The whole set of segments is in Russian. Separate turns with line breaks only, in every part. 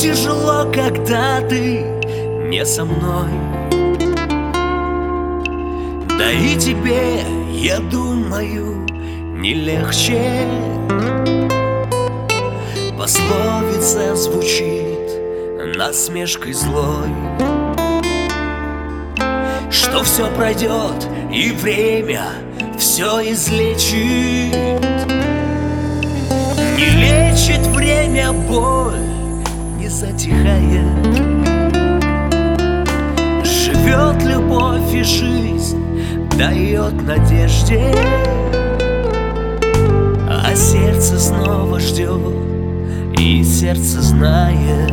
тяжело, когда ты не со мной. Да и тебе, я думаю, не легче. Пословица звучит насмешкой злой, что все пройдет и время все излечит. Не лечит время боль, не затихает. Живет любовь и жизнь, дает надежде, а сердце снова ждет, и сердце знает.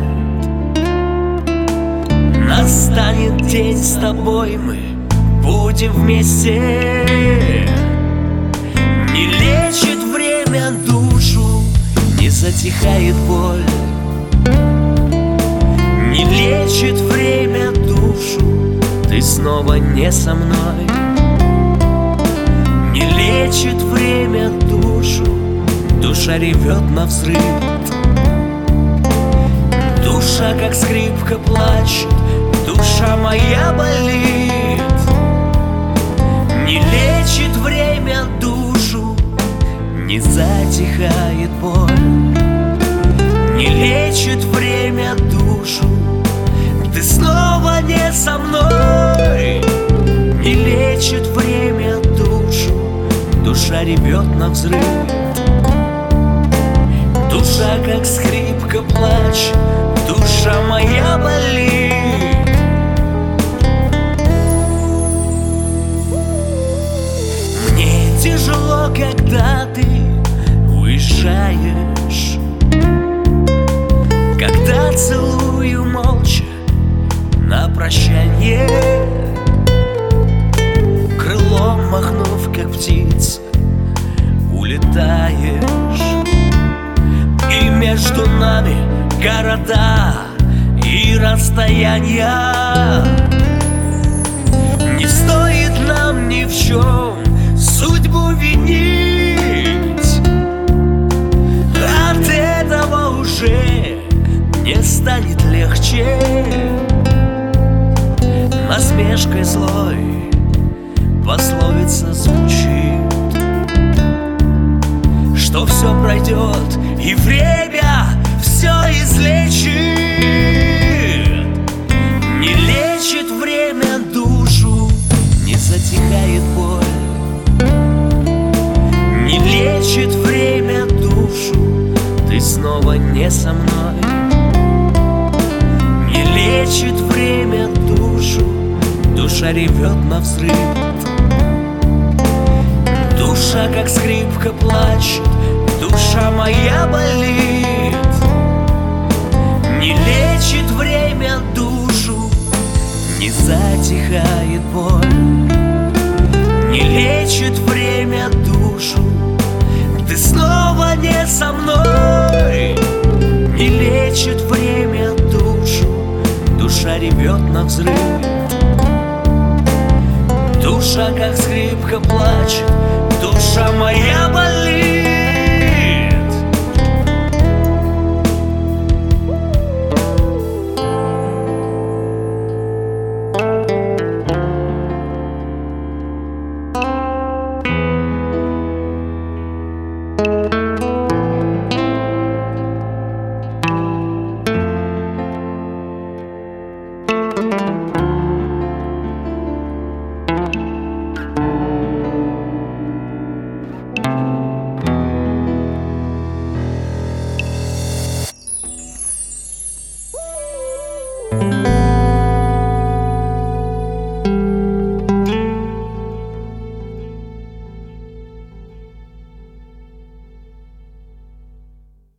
Настанет день с тобой, мы будем вместе. Не лечит время душу, не затихает боль. Не лечит время душу, ты снова не со мной. Не лечит время душу, душа ревет навзрыд. Душа, как скрипка, плачет, душа моя болит. Не лечит время душу, не затихает боль. Не лечит время душу, ты снова не со мной. Не лечит время душу, душа ревет навзрыд. Душа, как скрипка, плачет, душа моя болит. Мне тяжело, когда ты уезжаешь, когда целую молча на прощанье, крылом махнув, как птица, улетаешь. И между нами города и расстояния. Не стоит нам ни в чем судьбу винить. От этого уже не станет легче. Насмешкой злой пословица звучит, что все пройдет и время все излечит. Не лечит время душу, не затихает боль. Не лечит время душу, ты снова не со мной. Не лечит время душу, душа ревет навзрыд. Душа, как скрипка, плачет, душа моя болит. Не лечит время душу, не затихает боль. Не лечит время душу, ты снова не со мной. Не лечит время душу, душа ревет навзрыд. Душа, как скрипка, плачет, душа моя болит.